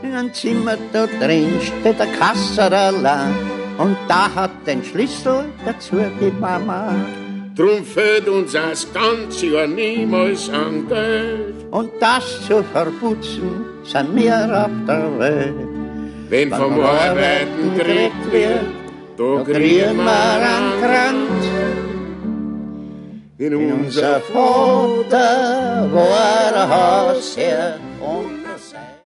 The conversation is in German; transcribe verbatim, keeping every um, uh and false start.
In einem Zimmer da drin steht der Kasserl und da hat den Schlüssel dazu die Mama. Drum fehlt uns das ganze Jahr niemals an Geld. Und das zu verputzen, sind wir auf der Welt. Wenn vom Arbeiten gekriegt wird, da kriegen wir einen Kranz. In unser Vater war der Hausherr und